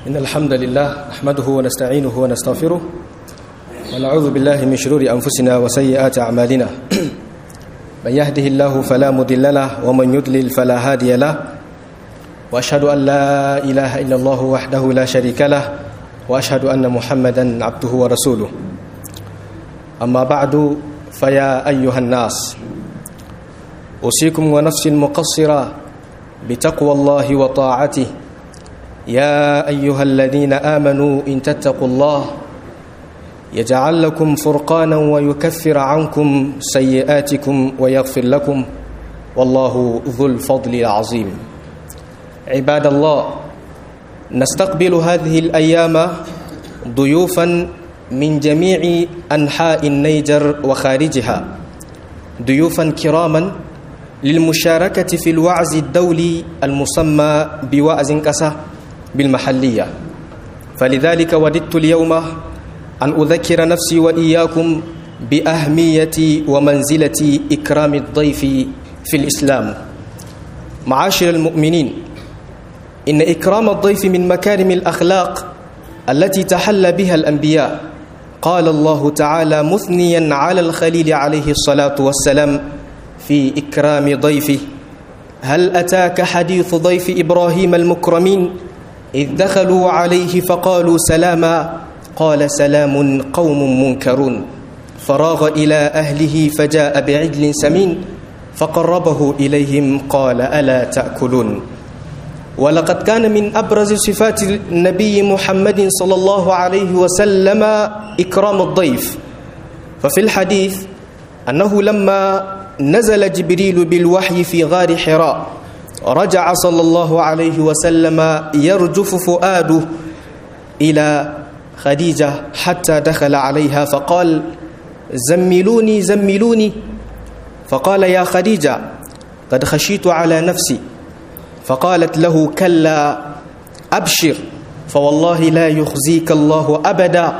إن الحمد لله نحمده ونستعينه ونستغفره ونعوذ بالله من شرور أنفسنا وسيئات أعمالنا من يهده الله فلا مضل له ومن يضلل فلا هادي له وأشهد أن لا إله إلا الله وحده لا شريك له وأشهد أن محمدا عبده ورسوله أما بعد فيا أيها الناس أوصيكم ونفسي المقصرة بتقوى الله وطاعته يا أيها الذين آمنوا إن تتقوا الله يجعل لكم فرقانا ويكفر عنكم سيئاتكم ويغفر لكم والله ذو الفضل العظيم. عباد الله، نستقبل هذه الأيام ضيوفا من جميع أنحاء النيجر وخارجها، ضيوفا كراما للمشاركة في الوعظ الدولي المسمى بوعظ كسا بالمحلية. فلذلك وددت اليوم أن أذكر نفسي وإياكم بأهمية ومنزلة إكرام الضيف في الإسلام. معاشر المؤمنين، إن إكرام الضيف من مكارم الأخلاق التي تحلى بها الأنبياء. قال الله تعالى مثنيا على الخليل عليه الصلاة والسلام في إكرام ضيفه: هل أتاك حديث ضيف إبراهيم المكرمين إذ دخلوا عليه فقالوا سلاما قال سلام قوم منكرون فراغ إلى أهله فجاء بعجل سمين فقربه إليهم قال ألا تأكلون. ولقد كان من أبرز صفات النبي محمد صلى الله عليه وسلم إكرام الضيف. ففي الحديث أنه لما نزل جبريل بالوحي في غار حراء رجع صلى الله عليه وسلم يرجف فؤاده إلى خديجة حتى دخل عليها فقال: زملوني زملوني. فقال: يا خديجة قد خشيت على نفسي. فقالت له: كلا أبشر فوالله لا يخزيك الله أبدا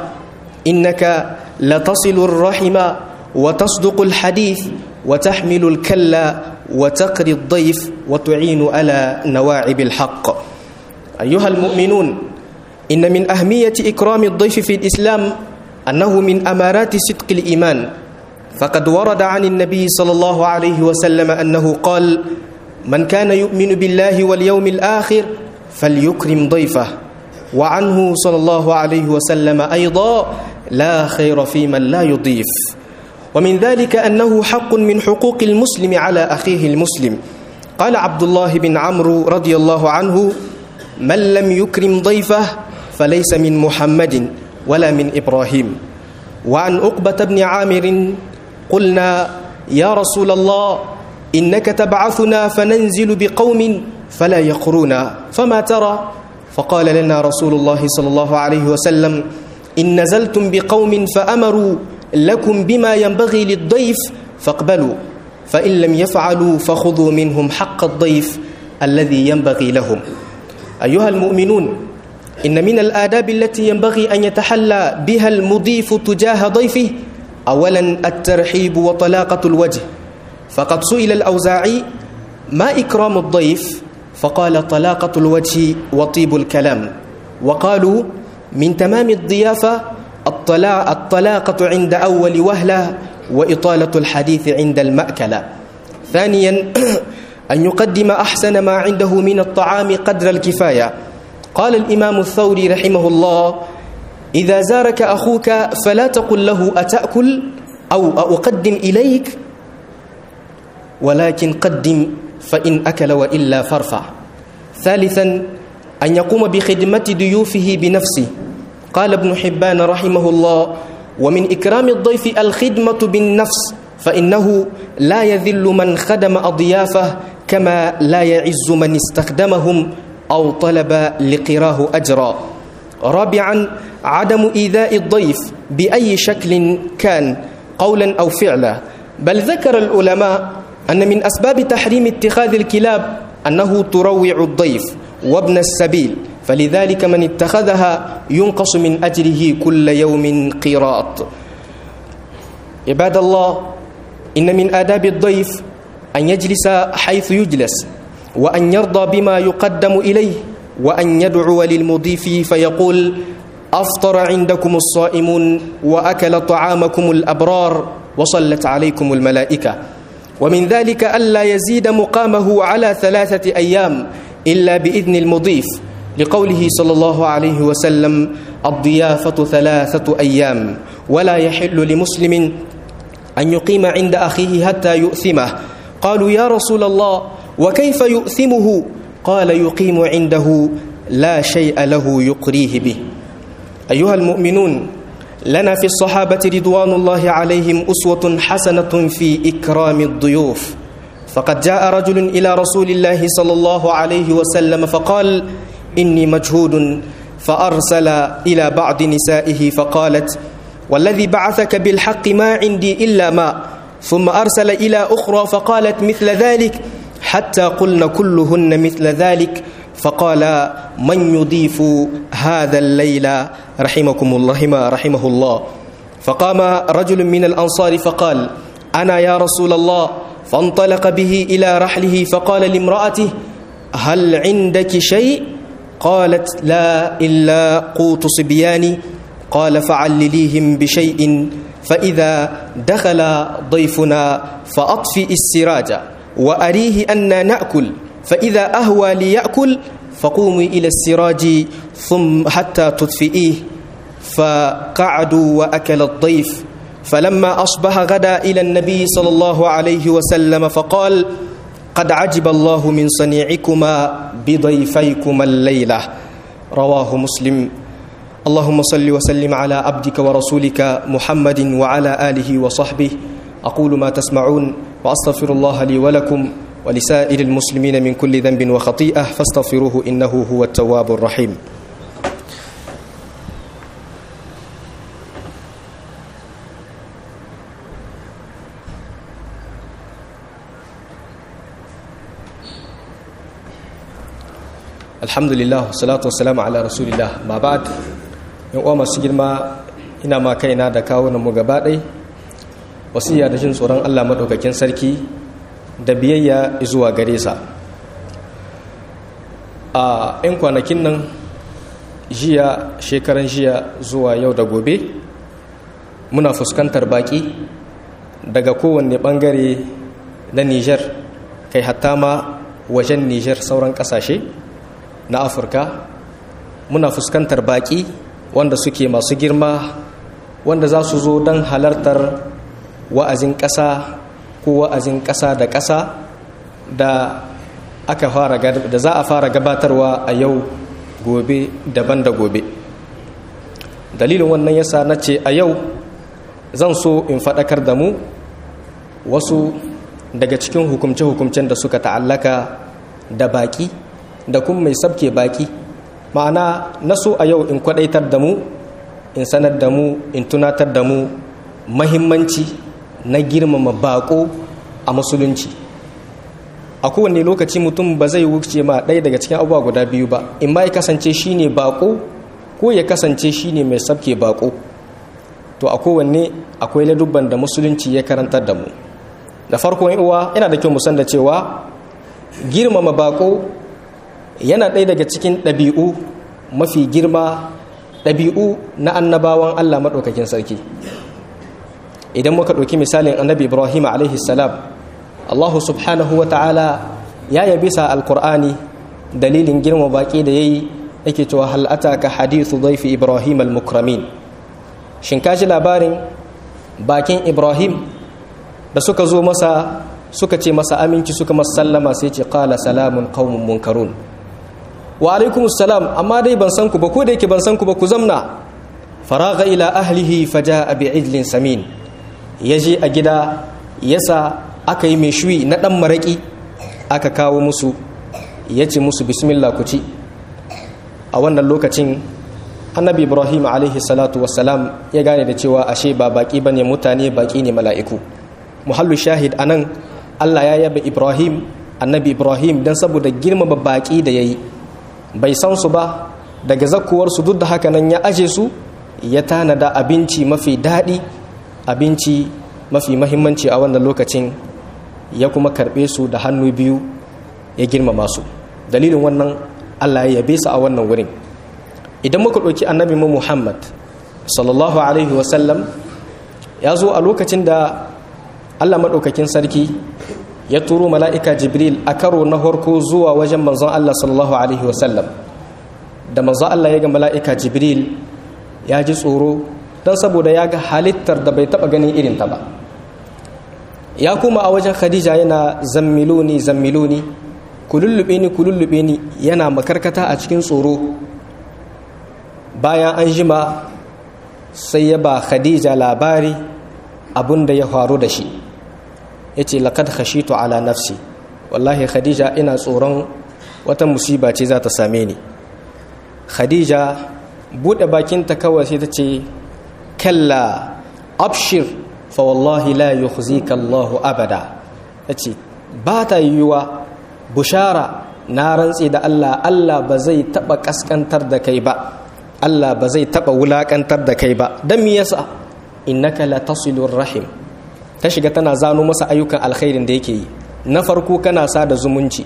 إنك لتصل الرحم وتصدق الحديث وتحمل الكلا وتقري الضيف وتعين على نواعب الحق. أيها المؤمنون، إن من أهمية إكرام الضيف في الإسلام أنه من أمارات صدق الإيمان. فقد ورد عن النبي صلى الله عليه وسلم أنه قال: من كان يؤمن بالله واليوم الآخر فليكرم ضيفه. وعنه صلى الله عليه وسلم أيضا: لا خير في من لا يضيف. ومن ذلك أنه حق من حقوق المسلم على أخيه المسلم. قال عبد الله بن عمرو رضي الله عنه: من لم يكرم ضيفه فليس من محمد ولا من إبراهيم. وعن عقبة بن عامر: قلنا يا رسول الله إنك تبعثنا فننزل بقوم فلا يقرونا فما ترى؟ فقال لنا رسول الله صلى الله عليه وسلم: إن نزلتم بقوم فأمروا لكم بما ينبغي للضيف فاقبلوا، فإن لم يفعلوا فخذوا منهم حق الضيف الذي ينبغي لهم. أيها المؤمنون، إن من الآداب التي ينبغي أن يتحلى بها المضيف تجاه ضيفه أولا الترحيب وطلاقة الوجه. فقد سئل الأوزاعي: ما إكرام الضيف؟ فقال: طلاقة الوجه وطيب الكلام. وقالوا: من تمام الضيافة الطلاقة عند أول وهلة وإطالة الحديث عند المأكلة. ثانيا أن يقدم أحسن ما عنده من الطعام قدر الكفاية. قال الإمام الثوري رحمه الله: إذا زارك أخوك فلا تقل له أتأكل أو أقدم إليك، ولكن قدم فإن أكل وإلا فارفع. ثالثا أن يقوم بخدمة ضيوفه بنفسه. قال ابن حبان رحمه الله: ومن إكرام الضيف الخدمة بالنفس، فإنه لا يذل من خدم أضيافه كما لا يعز من استخدمهم أو طلب لقراه أجرا. رابعا عدم إيذاء الضيف بأي شكل كان قولا أو فعلا. بل ذكر العلماء أن من أسباب تحريم اتخاذ الكلاب أنه تروع الضيف وابن السبيل، فلذلك من اتخذها ينقص من أجره كل يوم قيراط. عباد الله، إن من آداب الضيف أن يجلس حيث يجلس، وأن يرضى بما يقدم إليه، وأن يدعو للمضيف فيقول أفطر عندكم الصائمون وأكل طعامكم الأبرار وصلت عليكم الملائكة. ومن ذلك ألا يزيد مقامه على 3 أيام إلا بإذن المضيف، لقوله صلى الله عليه وسلم الضيافة 3 أيام، ولا يحل لمسلم أن يقيم عند أخيه حتى يؤثمه. قالوا يا رسول الله وكيف يؤثمه؟ قال يقيم عنده لا شيء له يقريه به. أيها المؤمنون، لنا في الصحابة رضوان الله عليهم أسوة حسنة في إكرام الضيوف. فقد جاء رجل إلى رسول الله صلى الله عليه وسلم فقال إني مجهود، فأرسل إلى بعض نسائه فقالت والذي بعثك بالحق ما عندي إلا ماء، ثم أرسل إلى أخرى فقالت مثل ذلك، حتى قلن كلهن مثل ذلك. فقال من يضيف هذا الليل رحمه الله. فقام رجل من الأنصار فقال أنا يا رسول الله، فانطلق به إلى رحله فقال لامرأته هل عندك شيء؟ قالت لا إلا قوت صبياني. قال فعلليهم بشيء، فإذا دخل ضيفنا فأطفئ السراج وأريه أن نأكل، فإذا أهوى ليأكل فقومي إلى السراج ثم حتى تطفئيه. فقعدوا وأكل الضيف. فلما أصبح غدا إلى النبي صلى الله عليه وسلم فقال قد عجب الله من صنيعكما بضيفيكما الليلة. رواه مسلم. اللهم صل وسلم على عبدك ورسولك محمد وعلى آله وصحبه. أقول ما تسمعون وأستغفر الله لي ولكم ولسائر المسلمين من كل ذنب وخطيئة فاستغفروه إنه هو التواب الرحيم. Alhamdulillah, salatu wassalamu ala rasulillah. Ma ba'd, yan uwa masu girma, ina ma kaina da kawunan mu gaba ɗai wasiya da jin tsoron Allah madaukakin sarki da biyayya zuwa gare sa. A 'yan kwanakin nan shekaran jiya zuwa yau da gobe muna fuskantar baki daga kowanne bangare na Niger, kai hatta ma wajen Niger sauran kasashe na Afirka. Muna fuskantar baki wanda suke masu girma, wanda za su zo don halartar wa'azin ƙasa ko wa'azin ƙasa da ƙasa da za a fara gabatarwa a yau, gobe, daban da gobe. Dalilin wannan yasa na ce a yau zan so in faɗakar da mu wasu daga cikin hukumce-hukumcen da suka ta'allaka da baki da kuma mai sabke baki. Ma'ana na so a yau in kwadaitar da mu, in sanar da mu, in tunatar da mu mahimmanci na girmama bako a musulunci. A kowane lokaci mutum ba zai wuce ma ɗaya daga cikin abubuwa guda biyu ba, in ma ya kasance shine bako ko ya kasance shine mai sabke bako. To a kowanne akwai ladubban da musulunci ya karantar da mu. Da farko uwa, yana da kyau mu san da cewa girmama bako yana ɗaya daga cikin ɗabi'u mafi girma, ɗabi'u na annabawan Allah maɗaukakin sarki. Idan muka ɗauki misalin annabi Ibrahim alaihi salam, Allah subhanahu wa ta'ala ya yabi sa alƙur'ani dalilin girma baƙi da ya yi, yake cewa hal ataka hadithu dhaifi Ibrahim al-mukramin. Shin ka ji labarin bakin Ibrahim da suka zo masa suka ce masa aminci, suka masa sallama, sai ce qala salamun qaumun munkarun. Wa alaikumus salam, amma dai ban san ku ba, ko da yake ban san ku ba, ku zamna. Faraga ila ahlihi faja'a bi'idlin samin. Yaje a gida yasa aka yi mai shuyi na dan maraki aka kawo musu, yace musu bismillah ku ci. A wannan lokacin annabi Ibrahim alaihi salatu wassalam ya gane da cewa ashe ba baki bane mutane, baki ne mala'iku. Muhallu shahid anan, Allah ya yabe Ibrahim, annabi Ibrahim, dan saboda girmama baki da yayi. Bai san su ba, daga zakkuwarsu duk da haka nan ya aje su, ya tanada abinci mafi daɗi, abinci mafi mahimmanci a wannan lokacin, ya kuma karɓe su da hannu biyu, ya girmama su. Dalilin wannan Allah ya yabe su a wannan wurin. Idan muka ɗauki annabi Muhammad sallallahu alaihi wasallam, ya zo a lokacin da Allah maɗaukakin sarki ya turo mala'ika Jibril a karo na harko zuwa wajen manzon Allah sallallahu alaihi wasallam. Da manzon Allah ya ga mala'ika Jibril ya ji tsoro don saboda ya ga halittar da bai taɓa ganin irinta ba. Ya kuma a wajen Khadija yana zammiluni zammiluni, ku lullube ni yana makarkata a cikin tsoro. Bayan an jima sai ya ba Khadija labari abin da ya faru da shi. Ya ce laqad khashitu ala nafsi, wallahi Khadija ina tsoron wata musiba ce za ta same ni. Khadija buɗe bakinta kawai sai ta ce kalla abshir fa wallahi la yukhzika Allahu abada. Ta ce ba ta yiwuwa, bushara, na rantse da Allah ba zai taɓa ƙasƙantar da kai ba, Allah ba zai taɓa wulaƙantar da kai ba. Don me yasa? Innaka la tasilur rahim. Ta shiga tana zano masa ayyukan alkhairin da yake yi. Na farko kana sada zumunci,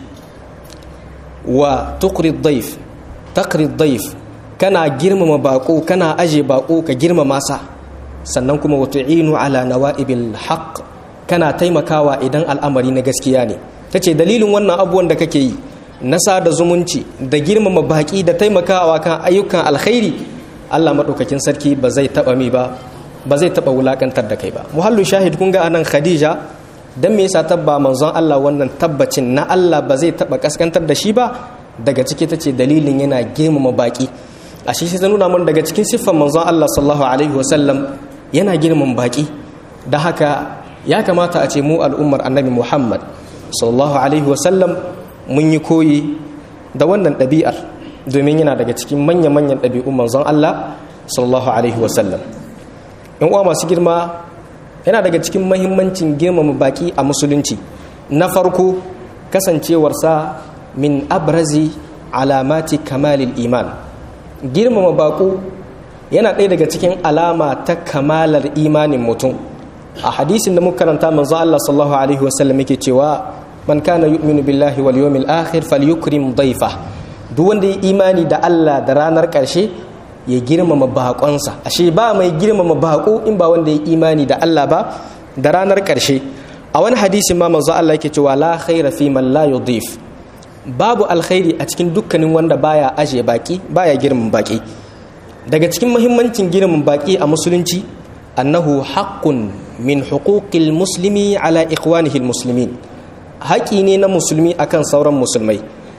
wa tuqrid dayf, taqrid dayf, kana girmama bako, kana aje bako ka girmama sa. Sannan kuma wa tu'inu ala nawaibil haqq, kana taimakawa idan al'amari na gaskiya ne. Tace dalilin wannan abubuwan da kake yi na sada zumunci da girmama baki da taimakawa kan ayyukan alkhairi, Allah madaukakin sarki ba zai taba ba zai taba wulakantar da kai ba. Muhallu shahid, kun ga anan Khadija dan me yasa tabba manzon Allah wannan tabbacin na Allah ba zai taba kaskantar da shi ba? Daga ciki tace dalilin yana girmama baki. Ashe sai ta nuna mun daga cikin siffar manzon Allah sallallahu alaihi wasallam yana girmama baki. Da haka ya kamata a ce mu al'ummar Annabi Muhammad sallallahu alaihi wasallam mun yi koyi da wannan ɗabi'ar, domin yana daga cikin manya-manyan ɗabi'un manzon Allah sallallahu alaihi wasallam. In uwa masu girma, yana daga cikin mahimmancin girmama baki a musulunci. Na farko, kasancewarsa min abrazi alamati kamalil iman. Girmama bako yana ɗaya daga cikin alama ta kamalar imanin mutum. A hadisin da muka karanta manzon Allah sallallahu alaihi wasallam yake cewa man kana yu'minu billahi wal yawmil akhir falyukrim dayfa. Duk wanda ya imani da Allah da ranar ƙarshe ya girmama baƙonsa. Ashe ba mai girmama baƙo in ba wanda ya imani da Allah ba da ranar ƙarshe. A wani hadisin ma manzo Allah yake cewa la khaira fi man la yudif. Babu alkhairi a cikin dukkanin wanda baya aje baki, baya girmama baki. Daga cikin muhimmancin girmama baki a musulunci, annahu haqqun min huquqil muslimi ala ikhwanihi almuslimin. Haƙi ne na musulmi akan sauran musulmai.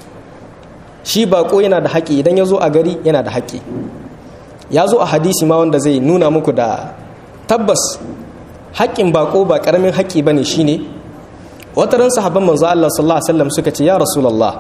Shi bako yana da haƙi, idan ya zo a gari yana da haƙi. Ya zo a hadisi ma wanda zai nuna muku da tabbas haƙƙin bako ba ƙaramin haƙi bane. Shine wataran sahabban manzo Allah sallallahu alaihi wasallam suka ce ya rasulullah,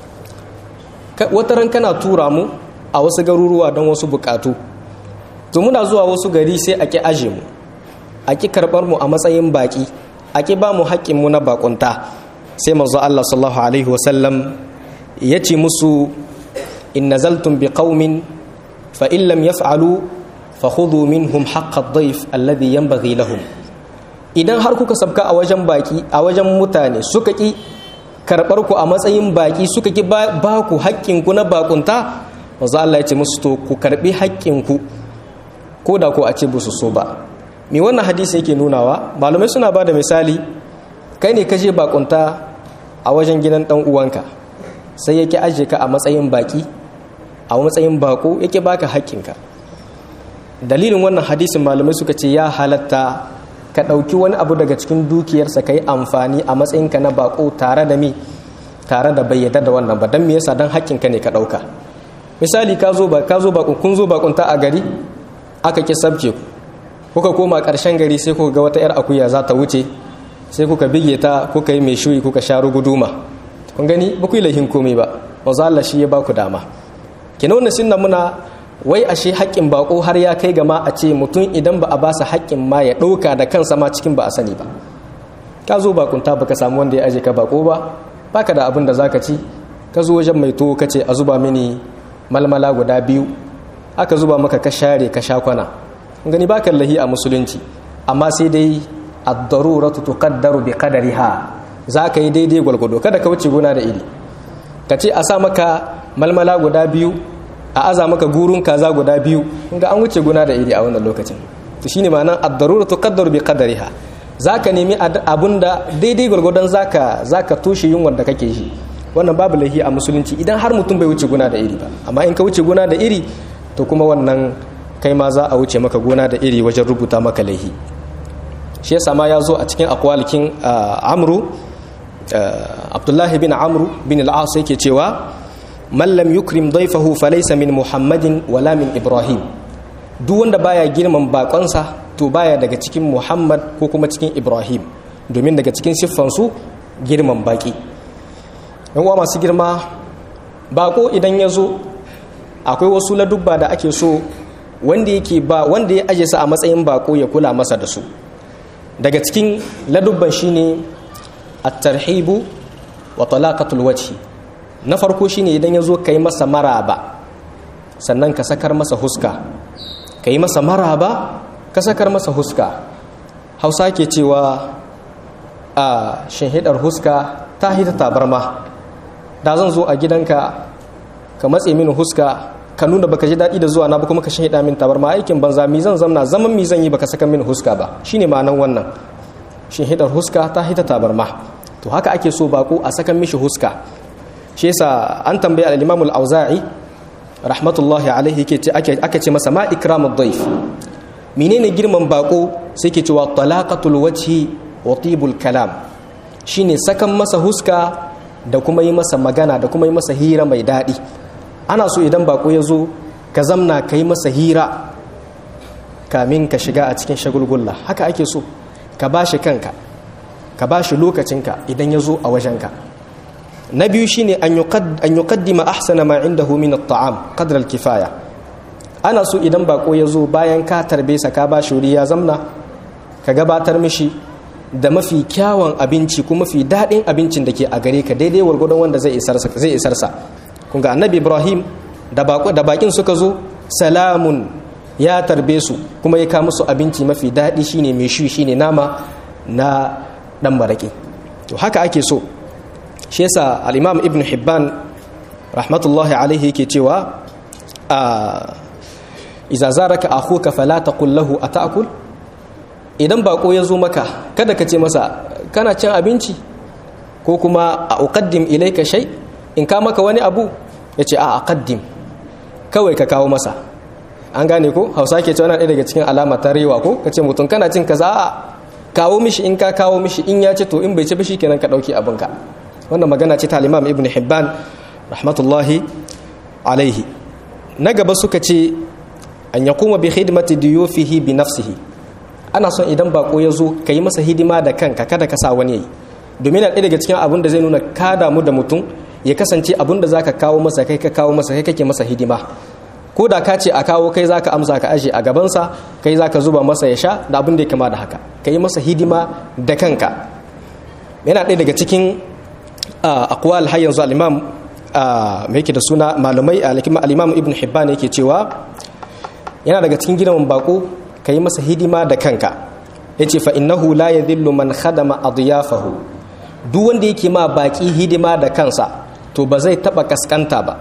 wataran kana tura mu a wasu garuruwa don wasu bukatu, to muna zuwa wasu gari sai a ki aje mu, a ki karɓar mu a matsayin baki, a ki ba mu haƙƙin mu na bakunta. Sai manzo Allah sallallahu alaihi wasallam ya ce musu in nazaltum bi qaumin fa in lam yaf'alu fa khudhu minhum haqq ad-dayf alladhi yanbaghi lahum. Idan har kuka sabka a wajen baki, a wajen mutane suka ki karɓar ku a matsayin baki, suka ki ba ku haƙƙin ku na bakunta, manzo Allah ya ce musu to ku karɓi haƙƙin ku ko da ko a ce busu so ba. Me wannan hadisi yake nunawa? Malamai suna ba da misali, kai ne ka je bakunta a wajen gidan dan uwanka, sai yake aje ka a matsayin baki, a matsayin bako, yake baka haƙƙinka. Dalilin wannan hadisin malamai suka ce ya halatta ka ɗauki wani abu daga cikin dukiyarsa ka yi amfani a matsayinka na bako tare da bai yarda da wannan ba. Don me yasa? Don haƙƙinka ne ka ɗauka. Misali kun zo bakunta a gari, aka ki sabke ku, kuka koma ƙarshen gari sai kuka ga wata 'yar akuya za ta wuce, sai kuka bige ta, kuka yi mai shuyi, kuka sha ruguduma. Kun gani ba ku yi laihin komai ba, manzo Allah shi ya ba ku dama. Kina wannan sunna muna wai ashe haƙƙin bako har ya kai gama a ce mutum idan ba a ba sa haƙƙin ma ya ɗauka da kansa ma cikin ba a sani ba. Ka zo bakunta baka samu wanda ya aje ka bako ba, baka da abin da zaka ci, ka zo wajen mai tuwo ka ce a zuba mini malmala guda 2, aka zuba maka ka share ka sha kwana. Gani baka lahi a musulunci, amma sai dai ad-daruratu tuqaddaru bi qadariha. Za ka yi daidai gwalgwado, kada ka wuce gona da iri. Ka ce a sa maka malmala guda biyu a aza maka gurun kaza guda biyu ga an wuce guna da iri a wannan lokacin. To shine ma'anar ad-daruratu tuqaddaru bi qadariha. Zaka nemi abunda daidai gurgurdan zaka toshe yunwar da kake shi. Wannan babu lahi a musulunci idan har mutum bai wuce guna da iri ba. Amma in ka wuce guna da iri to kuma wannan kai ma za a wuce maka gona da iri wajen rubuta maka laihi. Shi yasa ma ya zo a cikin aqwalikin Amru Abdullahi bin Amru bin al-As yake cewa man lam yukrim dayfahu falaysa min Muhammadin wala min Ibrahim. Duk wanda baya girman bakonsa to baya daga cikin Muhammad ko kuma cikin Ibrahim, domin daga cikin siffansu girman baki. Yan uwa masu girma, bako idan ya zo akwai wasu ladubba da ake so wanda ya aje sa a matsayin bako ya kula masa da su. Daga cikin ladubban shine at-tarhibu wa talaqatul wajhi. Na farko shine idan yazo kai masa maraba sannan ka sakar masa huska. Kai masa maraba ka sakar masa huska. Hausa ke cewa a shinhidar huska ta hita tabarma. Da zan zo a gidanka ka matse mini huska ka nuna baka ji daɗi da zuwa na ba kuma ka shahida min tabarma, aikin banza mi zan zamna zaman mi zan yi baka saka min huska ba. Shine ma'anan wannan. Shahidar huska ta hita tabarma. To haka ake so bako a saka mishi huska. Shi yasa an tambaye al-Imam al-Auza'i rahmatullahi alaihi aka ce masa ma ikramud dayf. Menene girman bako? Sai ke cewa talaqatul wajhi wa tibul kalam. Shine sakan masa huska da kuma yi masa magana da kuma yi masa hira mai daɗi. Ana so idan bako ya zo ka zamna ka yi masa hira kamin ka shiga a cikin shagulgulla. Haka ake so ka ba shi kanka, ka ba shi lokacinka idan ya zo a wajenka. Na biyu shine an yuqaddima ahsana ma indahu min at-ta'am qadra al-kifaya. Ana so idan bako ya zo bayan ka tarbe sa ka ba shi wuri ya zamna ka gabatar mishi da mafi kyawun abinci kuma mafi daɗin abincin da ke a gare ka daidai wargwadon wanda zai isar sa. Kunga annabi Ibrahim da bakin suka zo salamun ya tarbe su kuma ya kawo musu abinci mafi daɗi shine mai shi shine nama na dan barake. To haka ake so. Shi yasa al-Imam Ibn Hibban rahmatullahi alaihi yake cewa idza zaraka akhuka fala taqul lahu ata'kul. Idan bako ya zo maka kada ka ce masa kana cin abinci ko kuma a uqaddim ilayka shay, in ka maka wani abu ya ce a aqaddim, kawai ka kawo masa. An gane ko? Hausa ke cewa ɗaya daga cikin alama ta rewa ko? Ka ce mutum kana cin kaza a kawo mishi, in ka kawo mishi in ya ce to in bai ci ba kenan ka ɗauki abinka. Wannan magana ce ta Imam Ibn Hibban rahmatullahi alaihi. Na gaba suka ce an yaquma bi khidmati diyufihi bi nafsihi. Ana son idan bako ya zo ka yi masa hidima da kanka, kada ka sa wani yayi. Domin ɗaya daga cikin abin da zai nuna ka damu da mutum ya kasance abin da za ka kawo masa kai ka kawo masa kai kake masa hidima. Ko da ka ce a kawo kai za ka amsa ka aje a gabansa, kai za ka zuba masa ya sha da abin da ya kama da haka. Ka yi masa hidima da kanka. Yana ɗaya daga cikin aqwal har yanzu al-Imam mai yake da suna malumai al-Imam Ibn Hibban yake cewa yana daga cikin girman bako ka yi masa hidima da kanka. Yace fa innahu la yadhillu man khadama adyafahu. Duk wanda yake ma baki hidima da kansa to ba zai taba kaskanta ba.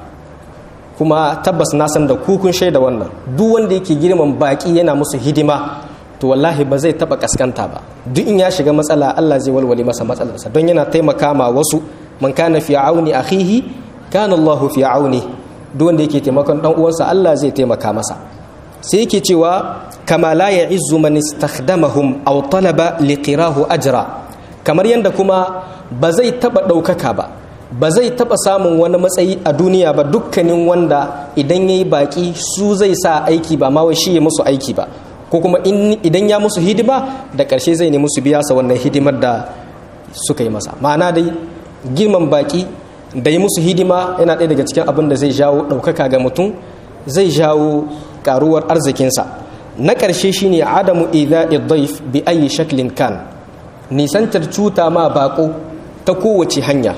Kuma tabbas na san da ku kun shaida wannan. Duk wanda yake girman baki yana musu hidima to wallahi ba zai taba kaskanta ba. Duk in ya shiga matsala Allah zai walwale masa matsalarsa, don yana taimaka ma wasu. Man kana fi auni akhihi kana Allah fi auni. Duk wanda yake taimakon dan uwansa Allah zai taimaka masa. Sai yake cewa kama la ya'izzu man istakhdamahum aw talaba liqirahu ajra. Kamar yanda kuma ba zai taba daukaka ba zai taba samun wani matsayi a duniya ba dukkanin wanda idan yayi baki su zai sa aiki ba ma wai shi ya musu aiki ba, ko kuma idan ya musu hidima da ƙarshe zai ne musu biya sa wannan hidimar da suka yi masa. Ma'ana dai girman baki da yi musu hidima yana ɗaya daga cikin abin da zai jawo ɗaukaka ga mutum, zai jawo ƙaruwar arzikinsa. Na ƙarshe shine adamu idha'i dhaif bi ayi shaklin kan. Nisantar cuta ma bako ta kowace hanya.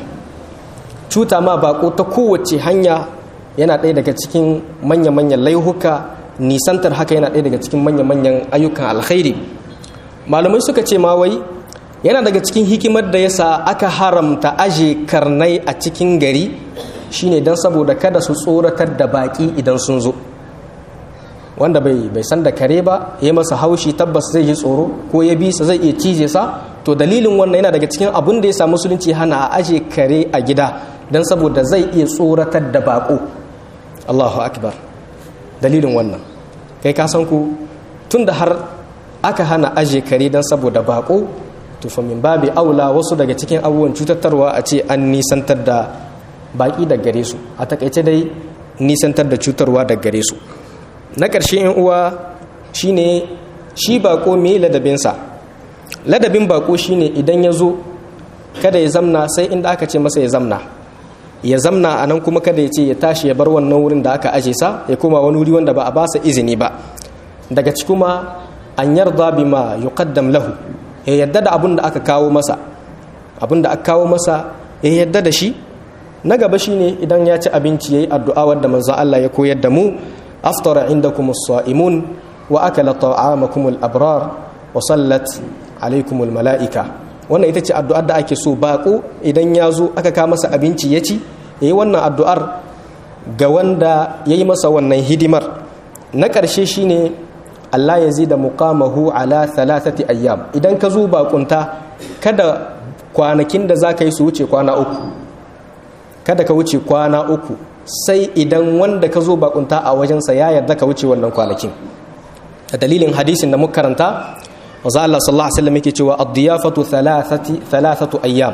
Cuta ma bako ta kowace hanya yana ɗaya daga cikin manya-manyan laihuka. Nisantar haka yana ɗaya daga cikin manya-manyan ayyukan alkhairi. Malamai suka ce ma wai yana daga cikin hikimar da yasa aka haramta aje karnai a cikin gari shine dan saboda kada su tsoratar da baki idan sun zo. Wanda bai san da kare ba ya masa haushi tabbas zai yi tsoro, ko ya bi sa zai iya cije sa. To dalilin wannan yana daga cikin abin da ya sa musulunci hana a aje kare a gida dan saboda zai iya tsoratar da bako. Allahu akbar. Dalilin wannan kai ka san ku tunda har aka hana aje kare dan saboda bako, to fa min babi aula wasu daga cikin abubuwan cutarwa a ce an nisantar da baki da gare su. A takaice dai nisantar da cutarwa da gare su. Na ƙarshe in uwa shine shi bako me ladabinsa. Ladabin bako shine idan ya zo kada ya zamna sai inda aka ce masa ya zamna a nan, kuma kada ya ce ya tashi ya bar wannan wurin da aka aje sa ya koma wani wuri wanda ba a basa izini ba. Daga ci kuma an yarda bima yuqaddam lahu, ya yadda da abin da aka kawo masa ya yadda da shi. Na gaba shine idan ya ci abinci yayi addu'a wadda manzo Allah ya koyar da mu, aftara indakum as-sa'imun wa akala ta'amakum al-abrar wa sallat alaykum al-mala'ika. Wannan ita ce addu'ar da ake so bako idan ya zo aka kawo masa abinci ya ci, yayi wannan addu'ar ga wanda yayi masa wannan hidimar. Na ƙarshe shine Allah ya zida muqamahu ala 3 ayyam. Idan ka zo bakunta kada kwanakin da zaka yi su wuce kwana 3. Kada ka wuce kwana 3 sai idan wanda ka zo bakunta a wajensa ya yarda ka wuce wannan kwanakin. A dalilin hadisin da muka karanta, manzo Allah sallallahu alaihi wasallam yake cewa ad-diyafatu 3 ayyam.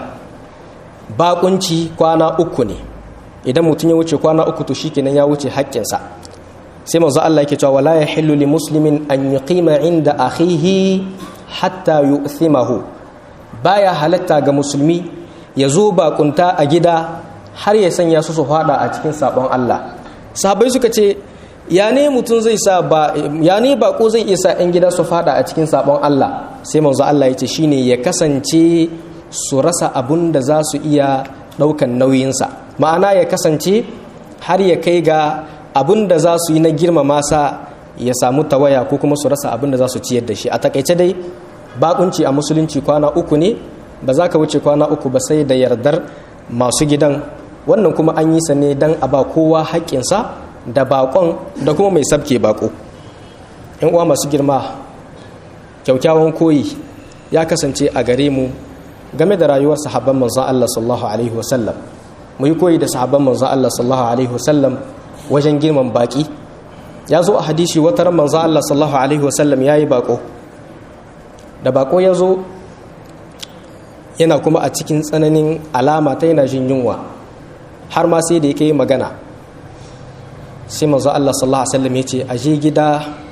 Bakunci kwana 3 ne. Idan mutum ya wuce kwana 3 to shikenan ya wuce haƙƙinsa. Sai manzo Allah yake cewa wala yahillu li muslimin an yuqima inda akhihi hatta yu'thimahu. Baya halatta ga musulmi ya zo bakunta a gida har ya sanya su fada a cikin sabon Allah. Sahabbai suka ce ya ne mutum zai sa ya ne bako zai iya sa ɗan gida su fada a cikin sabon Allah. Sai manzo Allah ya ce shine ya kasance su rasa abun da za su iya ɗaukan nauyinsa. Ma'ana ya kasance har ya kai ga abun da za su yi na girmama sa ya samu tawaya, ko kuma su rasa abun da za su ciyar da shi. A takaice dai bakunci a musulunci kwana 3 ne, ba za ka wuce kwana 3 ba sai da yardar masu gidan. Wannan kuma an yi sa ne don a ba kowa haƙƙinsa, da baƙon da kuma mai sabke baƙo. ‘Yan uwa masu girma, kyaukyawan koyi ya kasance a gare mu game da rayuwar sahabban manzon Allah sallallahu alaihi wasallam. Mu yi koyi da sahabban manzon Allah sallallahu alaihi wasallam wajen girman baƙi. Ya zo a hadisi wata ran manzon Allah sallallahu alaihi wasallam ya yi baƙo. Da baƙo ya zo yana kuma a cikin tsananin alama ta yana jin yunwa, har ma sai da ya kai magana. Sai manzo Allah sallallahu alaihi wasallam ya ce a je gida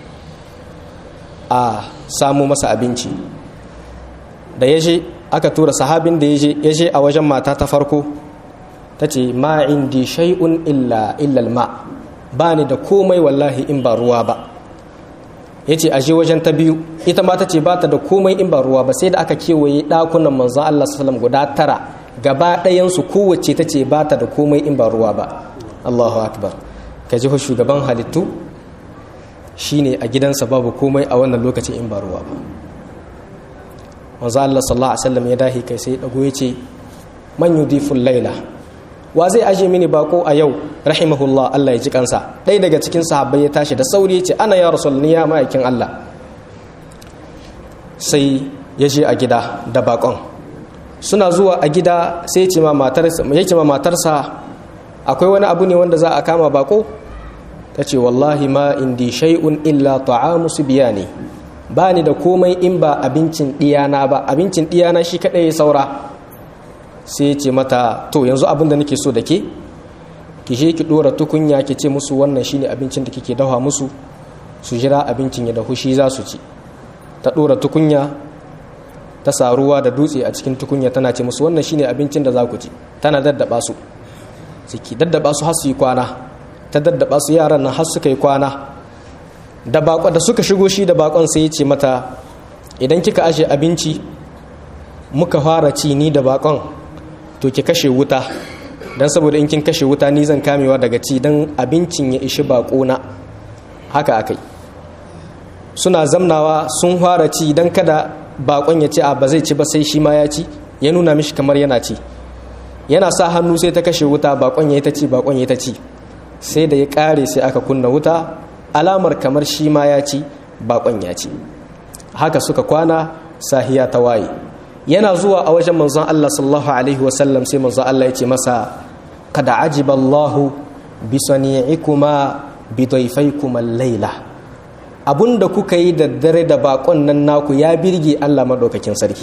a samu masa abinci. Da ya je aka tura sahabin da ya je a wajen mata ta farko, ta ce ma indi shay'un illa al-ma, ba ni da komai wallahi in ba ruwa ba. Ya ce a je wajen ta biyu, ita ma ta ce ba ta da komai in ba ruwa ba. Sai da aka kewaye ɗakunan manzo Allah sallallahu alaihi wasallam guda 9, gaba ɗayansu kowace ta ce ba ta da komai in ba ruwa ba. Allahu akbar. Ka ji shugaban halittu shine a gidansa babu komai a wannan lokacin in ba ruwa ba. Manzo Allah sallallahu alaihi wasallam ya dahi kai sai dago ya ce man yudiful laila, wa zai aje mini bako a yau? Rahimahullah, Allah ya ji kansa. Ɗaya daga cikin sahabbai ya tashi da sauri ya ce ana ya rasul, ni ya ma'aikin Allah. Sai ya je a gida da bakon. Suna zuwa a gida sai ya ce ma matarsa akwai wani abu ne wanda za a kama bako? Ta ce wallahi ma indi shay'un illa ta'amu subyani, ba ni da komai in ba abincin diyana ba, abincin diyana shi kadai ya saura. Sai ya ce mata to yanzu abin da nake so da ke, ki je ki dora tukunya ki ce musu wannan shine abincin da kike dafa musu, su jira abincin ya dahu shi za su ci. Ta dora tukunya, ta sa ruwa da dutse a cikin tukunya, tana ce musu wannan shine abincin da za ku ci. Tana daddaba su, ki daddaba su har su yi kwana. Ta daddaba su yaran nan har suka yi kwana. Da suka shigo shi da bakon sai ya ce mata idan kika ashe abinci muka fara ci ni da bakon, to ki kashe wuta, dan saboda in kin kashe wuta ni zan kamewa daga ci, dan abincin ya ishi bakona. Haka akai. Suna zamnawa sun fara ci dan kada bakon ya ce a ba zai ci ba sai shi ma ya ci, ya nuna mishi kamar yana ci. yana sa hannu sai ta kashe wuta, bakon ya ta ci, bakon ya ta ci, sai da ya kare sai aka kunna wuta, alamar kamar shi ma ya ci, bakon ya ci. Haka suka kwana, sahiya ta waye. Yana zuwa a wajen manzon Allah sallallahu alaihi wasallam, sai manzon Allah ya ce masa, qad ajiba Allahu bi sani'ikuma bi dayfaykuma al-laila. Abunda kuka yi da dare da bakon nan naku ya birge Allah madaukakin sarki.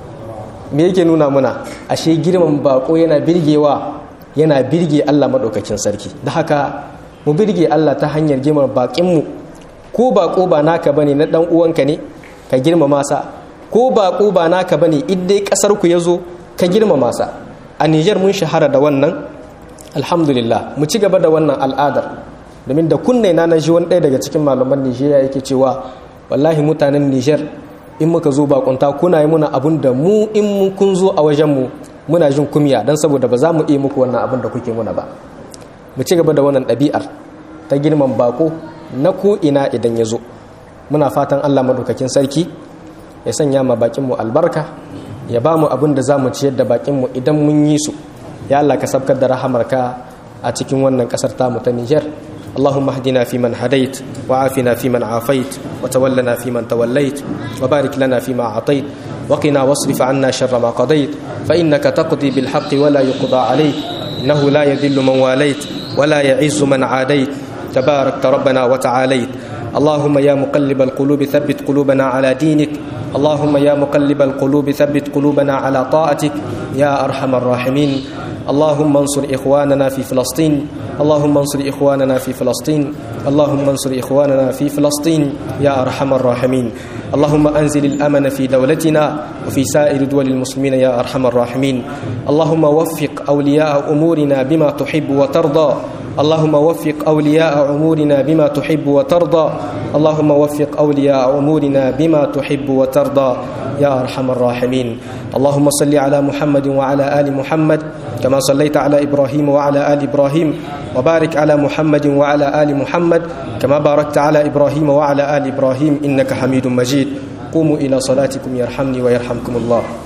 Me yake nuna muna? Ashe girman bako yana birgewa, yana birge Allah madaukakin sarki. Da haka mu birge Allah ta hanyar girman bakin mu. Ko bako ba naka bane, na dan uwanka ne, ka girmama sa. Ko bako ba naka bane, idai kasar ku yazo, ka girmama sa. A Niger mun shahara da wannan, alhamdulillah. Mu ci gaba da wannan al'adar. Domin da kunne na ji wani ɗaya daga cikin malaman Nigeria yake cewa wallahi mutanen Niger in muka zo bakunta kuna yi muna abun da mu in mun kun zo a wajen mu muna jin kumya, dan saboda ba za mu iya muku wannan abun da kuke muna ba. Mu ci gaba da wannan ɗabi'ar ta girman bako na ko ina idan ya zo. Muna fatan Allah madaukakin sarki ya sanya ma bakin mu albarka, ya ba mu abin da za mu ciyar da bakin mu idan mun yi su. Ya Allah ka sabkar da rahamarka a cikin wannan kasar tamu ta Niger. اللهم اهدنا فيمن هديت وعافنا فيمن عافيت وتولنا فيمن توليت وبارك لنا فيما أعطيت وقنا واصرف عنا شر ما قضيت فإنك تقضي بالحق ولا يقضى عليك إنه لا يذل من واليت ولا يعز من عاديت تباركت ربنا وتعاليت اللهم يا مقلب القلوب ثبت قلوبنا على دينك اللهم يا مقلب القلوب ثبت قلوبنا على طاعتك يا أرحم الراحمين اللهم انصر إخواننا في فلسطين اللهم انصر إخواننا في فلسطين اللهم انصر إخواننا في فلسطين يا أرحم الراحمين اللهم أنزل الأمن في دولتنا وفي سائر دول المسلمين يا أرحم الراحمين اللهم وفق أولياء أمورنا بما تحب وترضى اللهم وفق أولياء أمورنا بما تحب وترضى اللهم وفق أولياء أمورنا بما تحب وترضى يا أرحم الراحمين اللهم صل على محمد وعلى آل محمد كما صليت على إبراهيم وعلى آل إبراهيم وبارك على محمد وعلى آل محمد كما باركت على إبراهيم وعلى آل إبراهيم إنك حميد مجيد قوموا إلى صلاتكم يرحمني ويرحمكم الله.